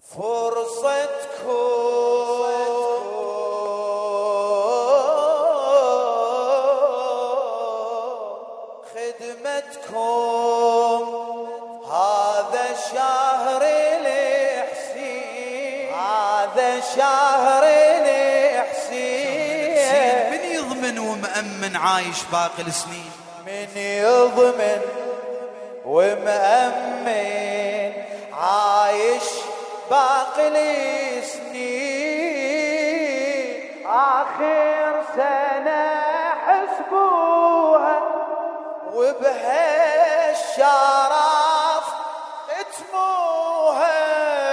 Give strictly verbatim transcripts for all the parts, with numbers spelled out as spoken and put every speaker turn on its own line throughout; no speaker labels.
فرصتكم خدمتكم هذا شهر الحسين، هذا شهر الحسين.
من يضمن ومأمن عايش باقي السنين؟
من يضمن ومأمن عايش باقي السنين. آخر سنة حسبوها وبها الشرف ختموها،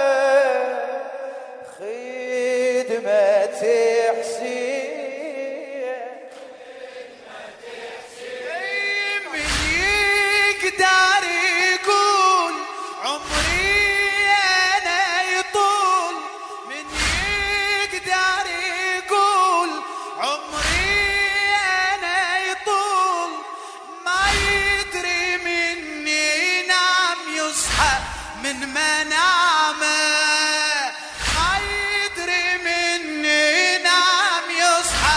خدمة حسين.
من يقدر يقول عمري أنا يطول؟ من يقدر يقول عمري أنا يطول؟ ما يدري من ينام يصحى من منامه، ما يدري من ينام يصحى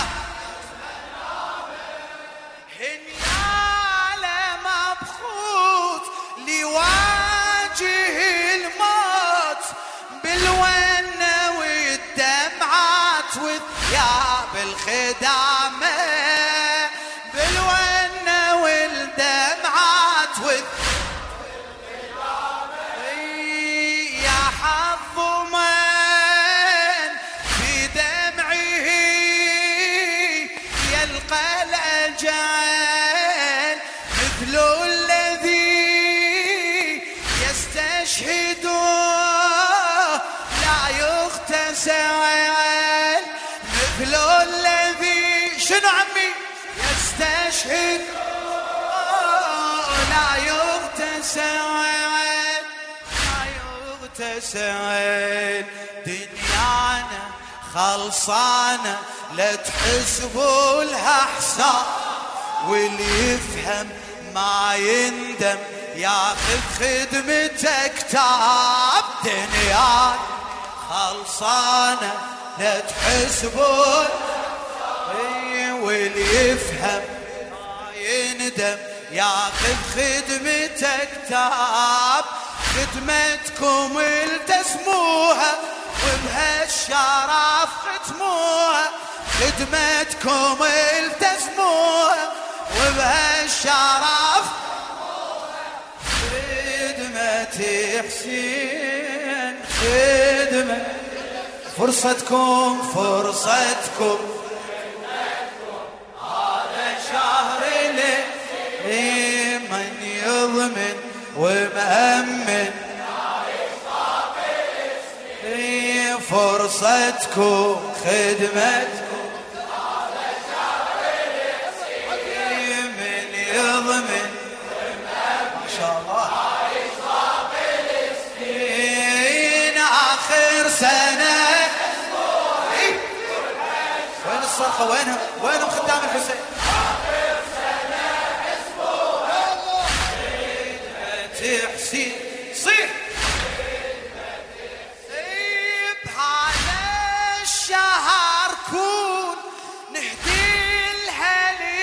هنياله مبخوت لواجه الموت بالونة والدمعات وثياب الخدامة، بالونة والدمعات والخدامة. يا حظ من في دمعه يلقى الأجل، مثل الذي يستشهد لا يغتسل، مثل الذي شنو عمي يستشهد لا يغتسل، لا يغتسل. دنيانا خلصانة لا تحسبوا لها حساب، واللي يفهم ما يندم ياخذ خدمته كتاب. دنيانا خلصانة لا تحسبوا، واللي يفهم ما يندم ياخذ خدمته كتاب. خدمتكم التزموها وبهالشرف ختموها، خدمتكم التزموها وبهالشرف. خدمة حسين خدمة، فرصتكم فرصتكم هذا شهر الحسين. من يضمن ومأمن فرصتكم خدمتكم هذا شهر الحسين. من يضمن ما شاء الله آخر سنة. وين الصرخة؟ وينهم وينهم خدام الحسين؟ آخر سنة حسبوها خدمة حسين. صيح بهذا الشهر كون نهدي لها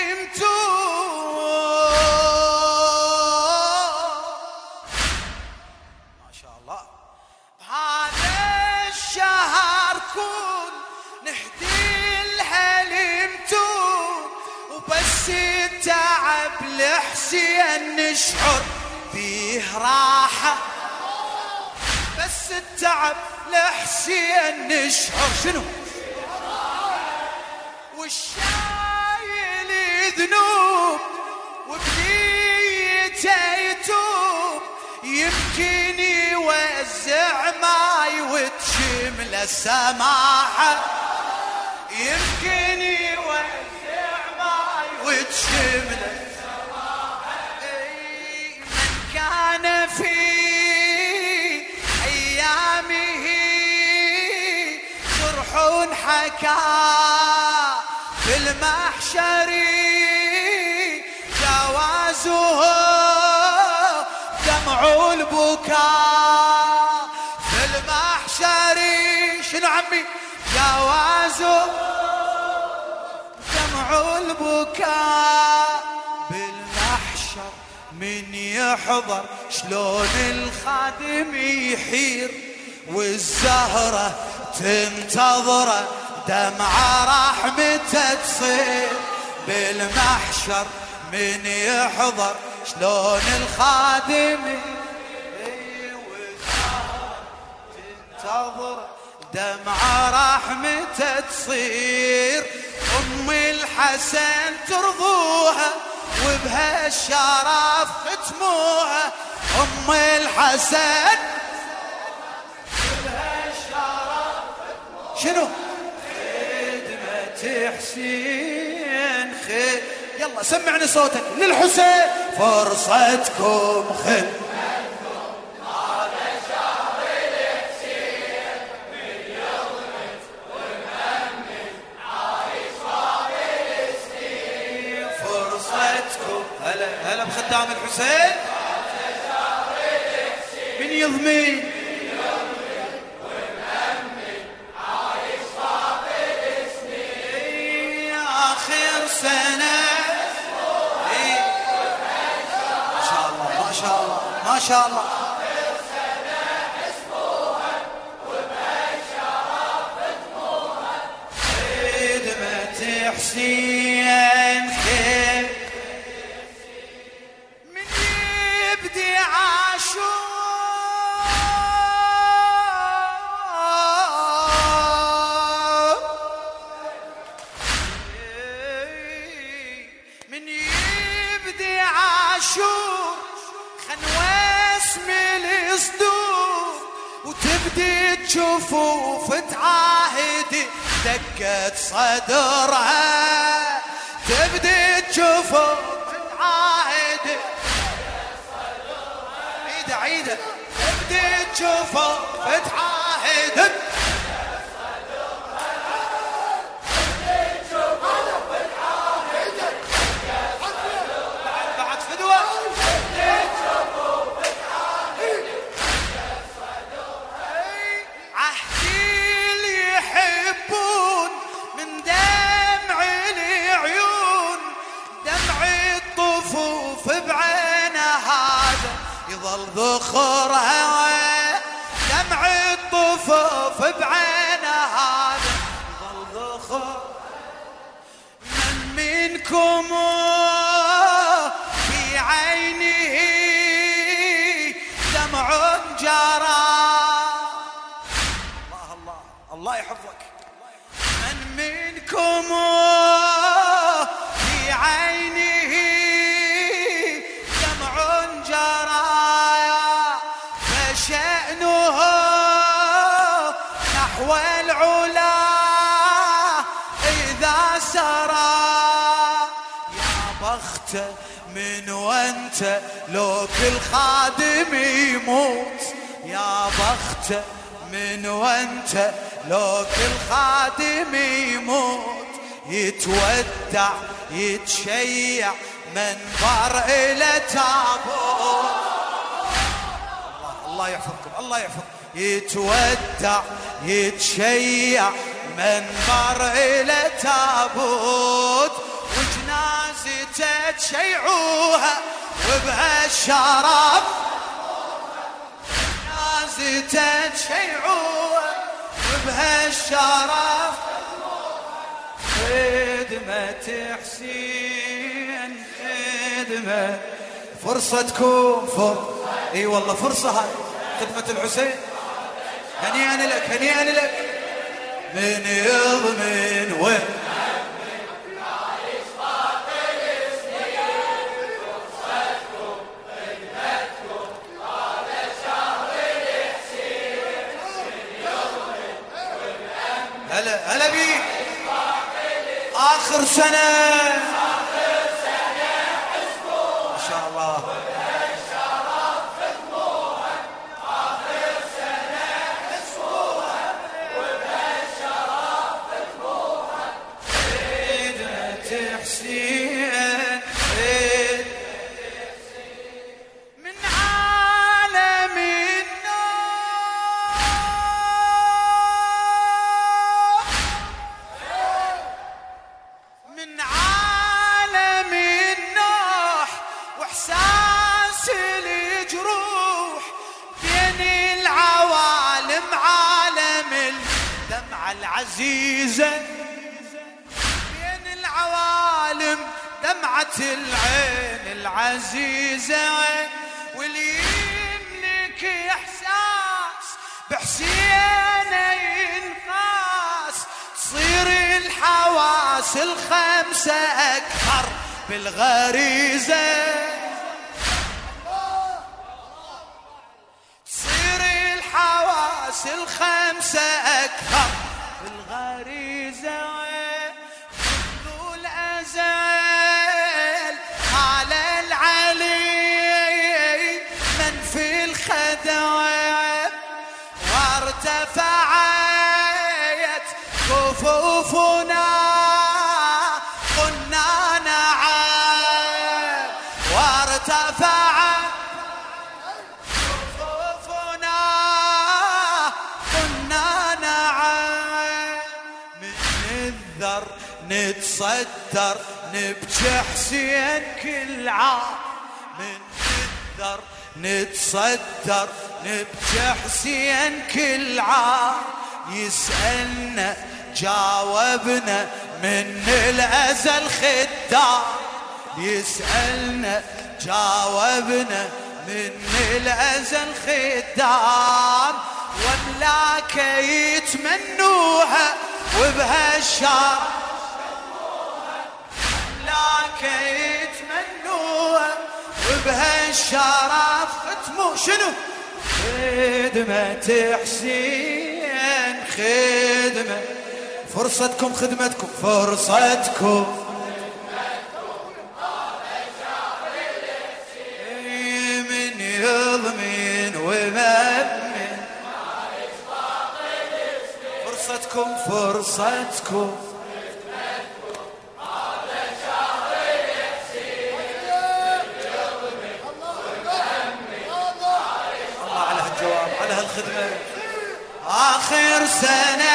المتون، ما شاء الله. بهذا الشهر كون نهدي لها المتون، وبس التعب لحسين نشعر بيه راحة، بس التعب لحسين نشعر شنو؟ والشايل ذنوب وبنيته يتوب، يمكن يوزع ماي وتشمل السماحة، يمكن يوزع ماي وتشمل السماحة. من كان في أيامه جرح حكى في المحشر جوازه دمع البكاء في المحشر شاري شنو عمي جوازه دمع البكاء بالمحشر من يحضر شلون الخادم يحير والزهرة تنتظره دمعة رحمته تصير بالمحشر من يحضر شلون الخادم تنتظر دمعة رحمته تصير أم الحسن ترضوها وبهالشرف ختموها أم الحسن وبهالشرف شنو خدمة حسين خير يلا سمعني صوتك للحسين فرصتكم خدمة هلا هلا بخدام الحسين من يضمن ونأمن عايش باقي السنين آخر سنة ما شاء الله ما شاء الله ما شاء الله آخر سنة اسموها وبالشرف ختموها خدمة حسين خير من يبدي عاشور خنواس من الصدور وتبدي تشوفوف تعاهدي دقت صدرها تبدي تشوفوف تعاهدي عيدة عيدة تبدي تشوفوف تعاهدي يظل ذخر هوى دمع الطفوف بعينه هذا يظل ذخر من منكم في عينه دمع جرى الله الله الله يحفظك من منكم في عينه دمع جرى شأنه نحو العلا إذا سرى يا بخته من وانت لو كل خادم يموت يا بخته من وانت لو كل خادم يموت يتودع يتشيع منبر إلى تابوت الله يحفظكم الله يحفظ يتودع يتشيع منبر إلى تابوت وجنازته تشيعوها وبهالشرف جنازته تشيعوها وبهالشرف خدمة حسين خدمة فرصتكم فرصة اي والله فرصة هاي خدمة الحسين هنيئا لك هنيئا لك من يضمن وين هلا هلا بيك آخر سنة ما شاء الله من عالم النار عالعزيزة بين العوالم دمعة العين العزيزة، واللي يملك إحساس بحسين ينقاس، تصير الحواس الخمسة أكثر بالغريزة، تصير الحواس الخمسة أكثر بالغريزة، منذ الأزل على العلي من في الخدم، وارتفعت كفوفنا قلنا نعم، وارتفعت كفوفنا قلنا نعم، من الذر نتصدر نبكي حسين كل عام، من الذر نتصدر نبكي حسين كل عام، يسألنا جاوبنا من الأزل خدام، يسألنا جاوبنا من الأزل خدام، وملاكه يتمنوها وبهالشام، ملاكه يتمنوها وبهالشرف ختموا شنو؟ خدمة حسين خدمة، فرصتكم خدمتكم فرصتكم، من يضمن ومأمن، فرصتكم فرصتكم، على هالخدمة آخر سنة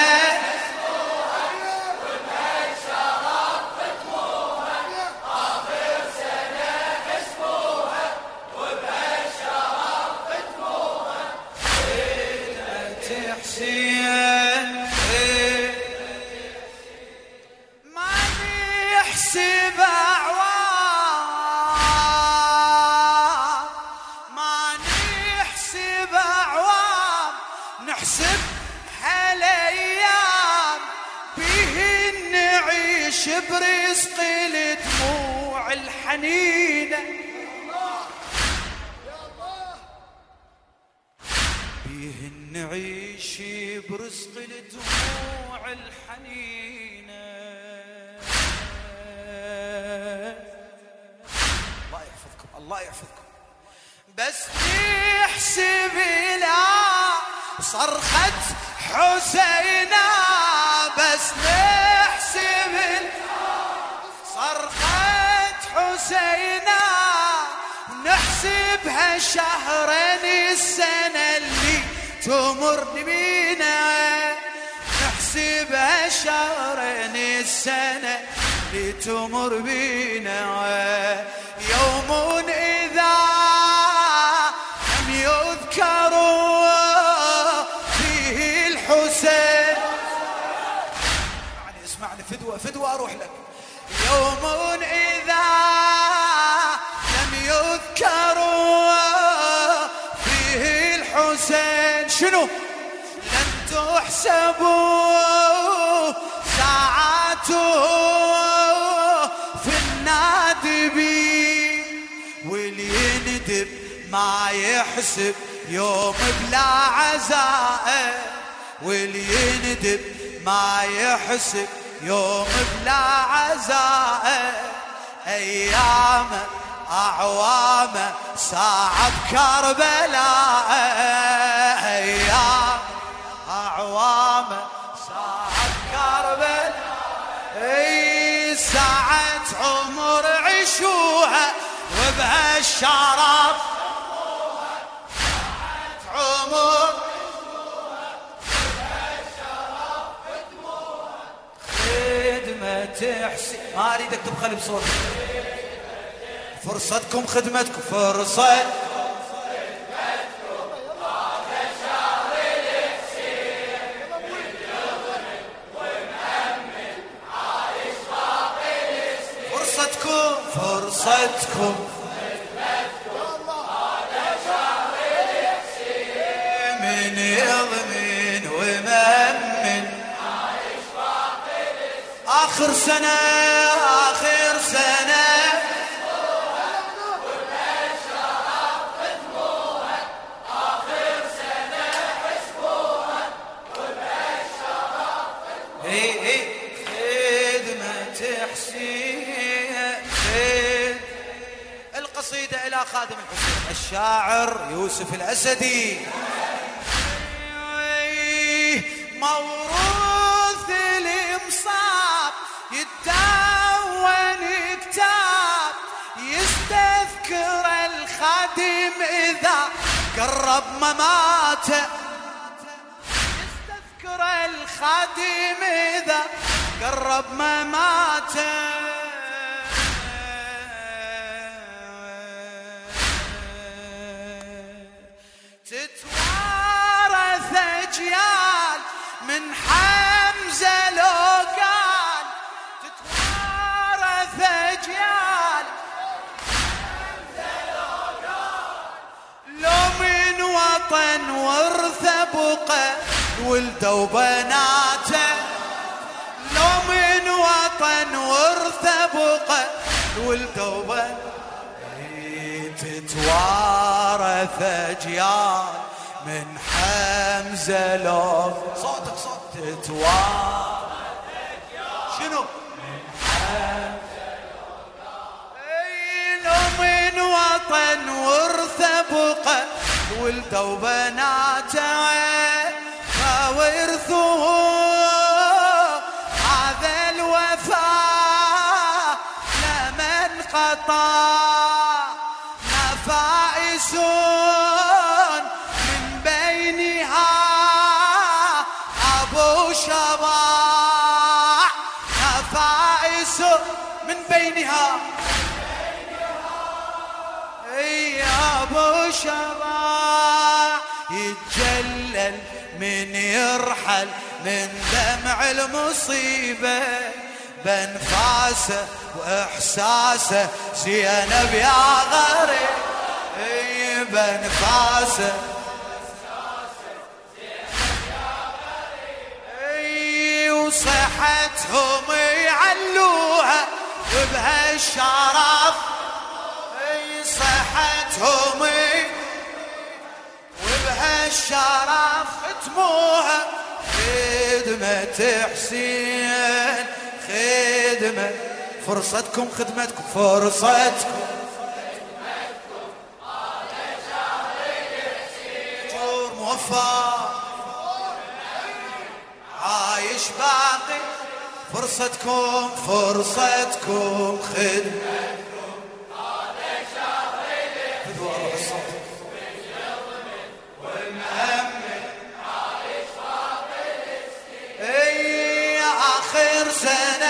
وبهالشرف ختموها، آخر سنة اسموها وبهالشرف ختموها،
خدمة حسين ما نحسب أعوام، ما نحسب أعوام، نحسب هالأيام بهن نعيش برزق الدموع الحنينة، بهن نعيش برزق الدموع الحنينة، الله يحفظكم الله يحفظكم، بس نحسب لا صرخة حسينا، بس نحسب صرخة حسينا، نحسبها شهرين السنة اللي تمر بينا، نحسبها شهرين السنة اللي تمر بينا، يوم إذا لم يذكروا فيه الحسين، يعني اسمعني فدوة فدوة أروح لك، يوم إذا لم يذكروا فيه الحسين شنو؟ لن تحسبوا ساعاته في النادبين، واللي يندب ما يحسب يوم بلا عزاء، واللي يندب ما يحسب يوم بلا عزاء، أيام أعوام ساعة بكربلاء، أيام أعوام ساعة بكربلاء، أي ساعة عمر عيشوها وبهالشرف، ساعة عمر خدمة حسين، ما أريد أكتب خلي بصوتك، فرصتكم خدمتكم فرصة فرصتكم من يضمن ومأمن آخر سنة آخر سنة القصيدة إلى خادم الحسين الشاعر يوسف الأسدي. موروث المصاب يتدون كتاب يستذكر الخادم إذا قرب مماته، يستذكر الخادم إذا قرب مماته. تتوارث أجيال من حمزة لو قال، تتوارث أجيال لو من وطن ورث بقى ولده وبناته، لو من وطن ورث بقى ولده وبناته. تتوارث أجيال من حمزة لو صوتك صوت تتوارث أجيال شنو من حمزة لو من وطن ورث بقى ولده وبناته، فورثوه هذا الوفاء لمن قطع فائزون من بينها أبو شباح، فائز من بينها اي أبو شباح. يتجلل من يرحل من دمع المصيبة بانفاسه واحساسه زينب يا غريب، اي بانفاسه اي وصحتهم يعلوها وبهالشرف، اي صحتهم وبهالشرف ختموها خدمة حسين خدمة. فرصتكم خدمتكم فرصتكم جور موفق عايش باقي. فرصتكم فرصتكم خدمتكم هذا شهر الصوت والمأمن عايش باقي. اي آخر سنة